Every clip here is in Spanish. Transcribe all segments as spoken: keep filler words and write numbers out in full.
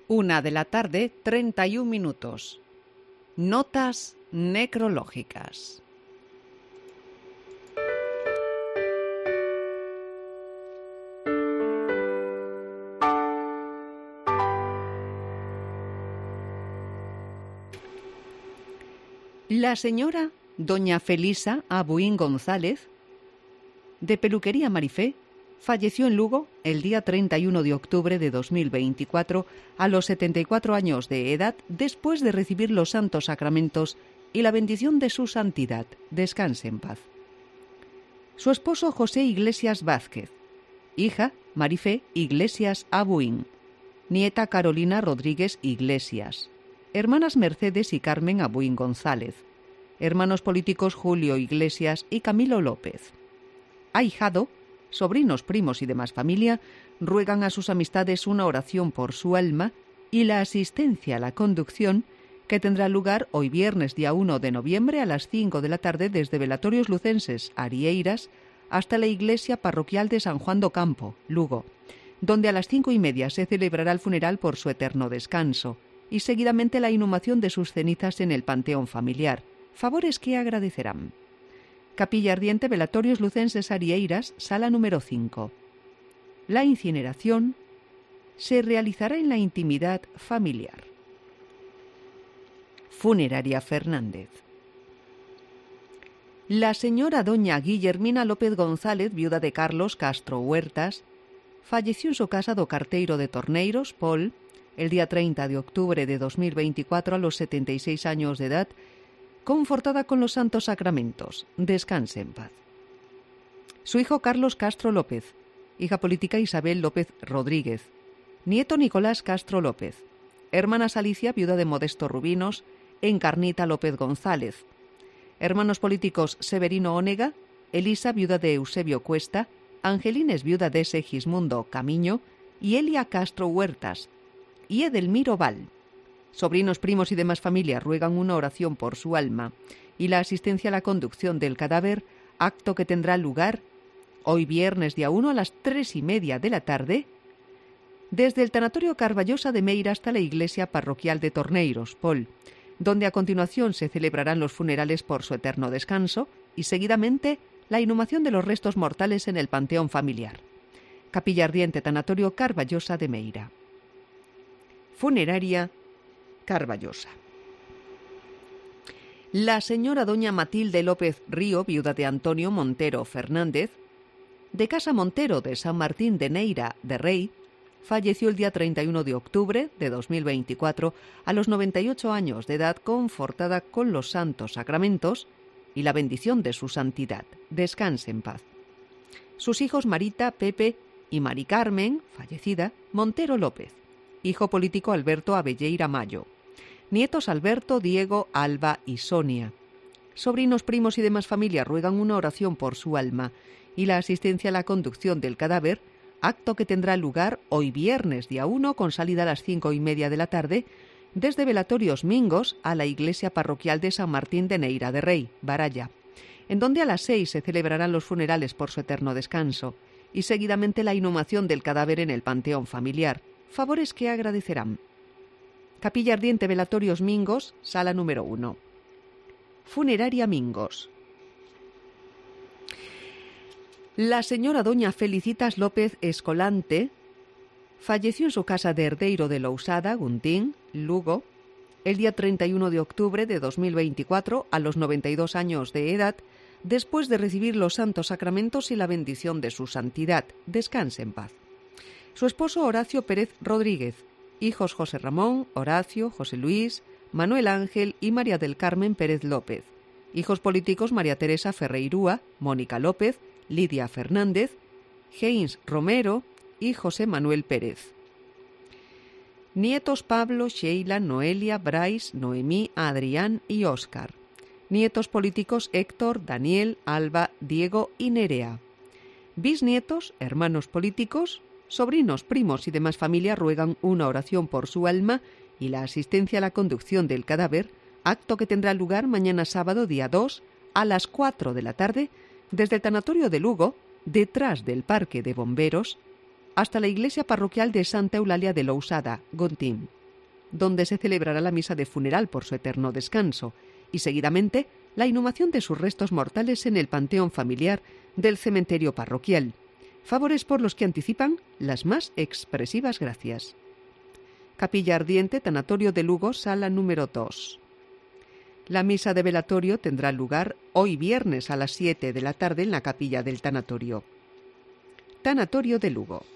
Una de la tarde, treinta y un minutos. Notas necrológicas. La señora doña Felisa Abuín González, de Peluquería Marifé, falleció en Lugo el día treinta y uno de octubre de dos mil veinticuatro a los setenta y cuatro años de edad, después de recibir los santos sacramentos y la bendición de su santidad. Descanse en paz. Su esposo José Iglesias Vázquez, hija Marifé Iglesias Abuín, nieta Carolina Rodríguez Iglesias, hermanas Mercedes y Carmen Abuín González, hermanos políticos Julio Iglesias y Camilo López. Ahijado, sobrinos, primos y demás familia ruegan a sus amistades una oración por su alma y la asistencia a la conducción que tendrá lugar hoy viernes día uno de noviembre a las cinco de la tarde desde Velatorios Lucenses Arieiras hasta la iglesia parroquial de San Juan do Campo, Lugo, donde a las cinco y media se celebrará el funeral por su eterno descanso y seguidamente la inhumación de sus cenizas en el panteón familiar, favores que agradecerán. Capilla Ardiente, Velatorios Lucenses Arieiras, sala número cinco. La incineración se realizará en la intimidad familiar. Funeraria Fernández. La señora doña Guillermina López González, viuda de Carlos Castro Huertas, falleció en su casa do Carteiro de Torneiros, Pol, el día treinta de octubre de dos mil veinticuatro a los setenta y seis años de edad, confortada con los santos sacramentos. Descanse en paz. Su hijo Carlos Castro López, hija política Isabel López Rodríguez, nieto Nicolás Castro López, hermanas Alicia, viuda de Modesto Rubinos, Encarnita López González, hermanos políticos Severino Ónega, Elisa, viuda de Eusebio Cuesta, Angelines, viuda de Segismundo Camiño, y Elia Castro Huertas, y Edelmiro Val. Sobrinos, primos y demás familia ruegan una oración por su alma y la asistencia a la conducción del cadáver, acto que tendrá lugar hoy viernes día uno a las tres y media de la tarde, desde el tanatorio Carballosa de Meira hasta la iglesia parroquial de Torneiros, Pol, donde a continuación se celebrarán los funerales por su eterno descanso y seguidamente la inhumación de los restos mortales en el panteón familiar. Capilla Ardiente, tanatorio Carballosa de Meira. Funeraria Carballosa. La señora doña Matilde López Río, viuda de Antonio Montero Fernández, de Casa Montero de San Martín de Neira de Rey, falleció el día treinta y uno de octubre de dos mil veinticuatro a los noventa y ocho años de edad, confortada con los santos sacramentos y la bendición de su santidad. Descanse en paz. Sus hijos Marita, Pepe y Mari Carmen, fallecida, Montero López, hijo político Alberto Abelleira Mayo, nietos Alberto, Diego, Alba y Sonia. Sobrinos, primos y demás familia ruegan una oración por su alma y la asistencia a la conducción del cadáver, acto que tendrá lugar hoy viernes día uno con salida a las cinco y media de la tarde desde Velatorios Mingos a la iglesia parroquial de San Martín de Neira de Rey, Baralla, en donde a las seis se celebrarán los funerales por su eterno descanso y seguidamente la inhumación del cadáver en el panteón familiar, favores que agradecerán. Capilla Ardiente, Velatorios Mingos, sala número uno. Funeraria Mingos. La señora doña Felicitas López Escolante falleció en su casa de Herdeiro de Lousada, Guntín, Lugo, el día treinta y uno de octubre de dos mil veinticuatro a los noventa y dos años de edad, después de recibir los santos sacramentos y la bendición de su santidad. Descanse en paz. Su esposo Horacio Pérez Rodríguez, hijos José Ramón, Horacio, José Luis, Manuel Ángel y María del Carmen Pérez López, hijos políticos María Teresa Ferreirúa, Mónica López, Lidia Fernández, James Romero y José Manuel Pérez. Nietos Pablo, Sheila, Noelia, Bryce, Noemí, Adrián y Óscar. Nietos políticos Héctor, Daniel, Alba, Diego y Nerea. Bisnietos, hermanos políticos, sobrinos, primos y demás familia ruegan una oración por su alma y la asistencia a la conducción del cadáver, acto que tendrá lugar mañana sábado día dos a las cuatro de la tarde desde el tanatorio de Lugo, detrás del Parque de Bomberos, hasta la iglesia parroquial de Santa Eulalia de Lousada, Gontín, donde se celebrará la misa de funeral por su eterno descanso, y seguidamente la inhumación de sus restos mortales en el panteón familiar del cementerio parroquial. Favores por los que anticipan las más expresivas gracias. Capilla Ardiente, Tanatorio de Lugo, sala número dos. La misa de velatorio tendrá lugar hoy viernes a las siete de la tarde en la capilla del tanatorio. Tanatorio de Lugo.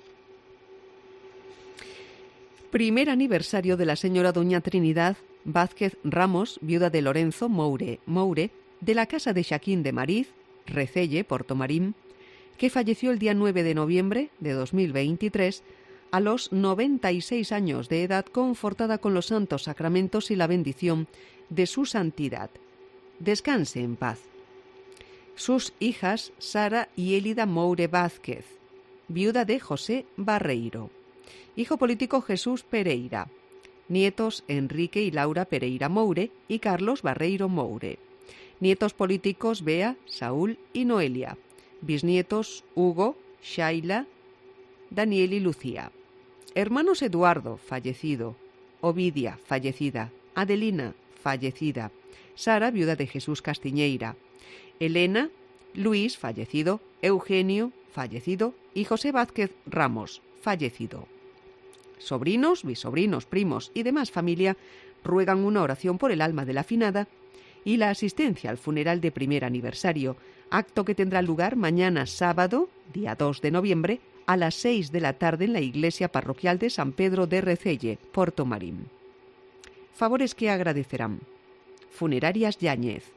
Primer aniversario de la señora doña Trinidad Vázquez Ramos, viuda de Lorenzo Moure, Moure, de la casa de Xaquín de Mariz, Recelle, Portomarín, que falleció el día nueve de noviembre de dos mil veintitrés a los noventa y seis años de edad, confortada con los santos sacramentos y la bendición de su santidad. Descanse en paz. Sus hijas Sara y Élida Moure Vázquez, viuda de José Barreiro. Hijo político Jesús Pereira. Nietos Enrique y Laura Pereira Moure y Carlos Barreiro Moure. Nietos políticos Bea, Saúl y Noelia. Bisnietos Hugo, Shaila, Daniel y Lucía. Hermanos Eduardo, fallecido. Ovidia, fallecida. Adelina, fallecida. Sara, viuda de Jesús Castiñeira. Elena, Luis, fallecido. Eugenio, fallecido. Y José Vázquez Ramos, fallecido. Sobrinos, bisobrinos, primos y demás familia ruegan una oración por el alma de la finada y la asistencia al funeral de primer aniversario, acto que tendrá lugar mañana sábado, día dos de noviembre, a las seis de la tarde en la iglesia parroquial de San Pedro de Recelle, Portomarín. Favores que agradecerán. Funerarias Yáñez.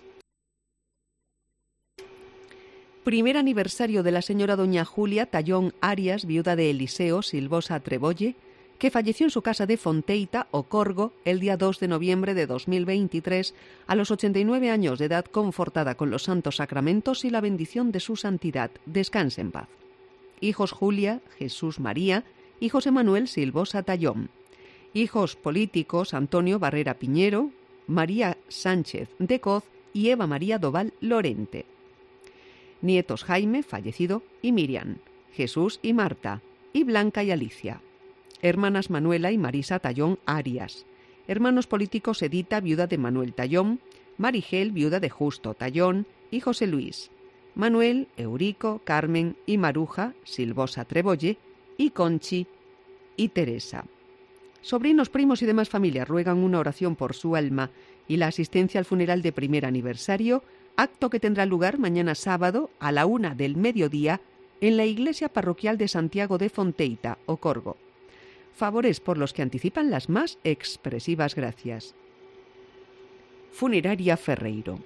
Primer aniversario de la señora doña Julia Tallón Arias, viuda de Eliseo Silvosa Trebolle, que falleció en su casa de Fonteita, Ocorgo, el día dos de noviembre de dos mil veintitrés, a los ochenta y nueve años de edad, confortada con los santos sacramentos y la bendición de su santidad. Descanse en paz. Hijos Julia, Jesús María y José Manuel Silvosa Tallón. Hijos políticos Antonio Barrera Piñero, María Sánchez de Coz y Eva María Doval Lorente. Nietos Jaime, fallecido, y Miriam, Jesús y Marta, y Blanca y Alicia. Hermanas Manuela y Marisa Tallón Arias. Hermanos políticos Edita, viuda de Manuel Tallón, Marigel, viuda de Justo Tallón, y José Luis. Manuel, Eurico, Carmen y Maruja, Silvosa Trebolle, y Conchi y Teresa. Sobrinos, primos y demás familias ruegan una oración por su alma y la asistencia al funeral de primer aniversario, acto que tendrá lugar mañana sábado a la una del mediodía en la iglesia parroquial de Santiago de Fonteita, Ocorgo. Favores por los que anticipan las más expresivas gracias. Funeraria Ferreiro.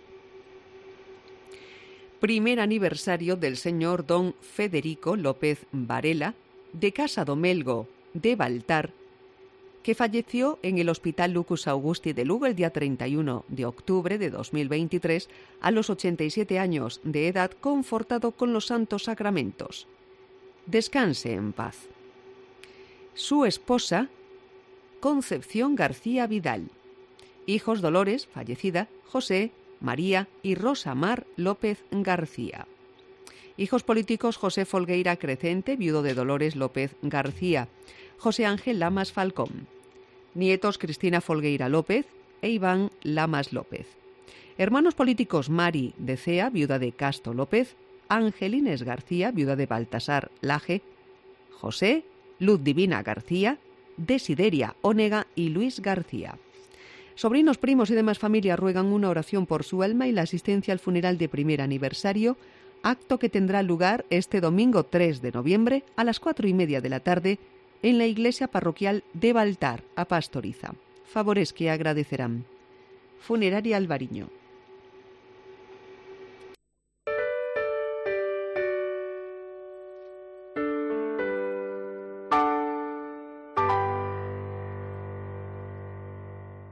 Primer aniversario del señor don Federico López Varela, de Casa Domelgo de Baltar, que falleció en el Hospital Lucus Augusti de Lugo el día treinta y uno de octubre de dos mil veintitrés a los ochenta y siete años de edad, confortado con los santos sacramentos. Descanse en paz. Su esposa, Concepción García Vidal. Hijos Dolores, fallecida, José, María y Rosa Mar López García. Hijos políticos José Folgueira Crecente, viudo de Dolores López García. José Ángel Lamas Falcón. Nietos Cristina Folgueira López e Iván Lamas López. Hermanos políticos Mari de Cea, viuda de Casto López, Ángel Inés García, viuda de Baltasar Laje, José, Luz Divina García, Desideria Ónega y Luis García. Sobrinos, primos y demás familias ruegan una oración por su alma y la asistencia al funeral de primer aniversario, acto que tendrá lugar este domingo tres de noviembre a las cuatro y media de la tarde en la iglesia parroquial de Baltar, a Pastoriza. Favores que agradecerán. Funeraria Alvariño.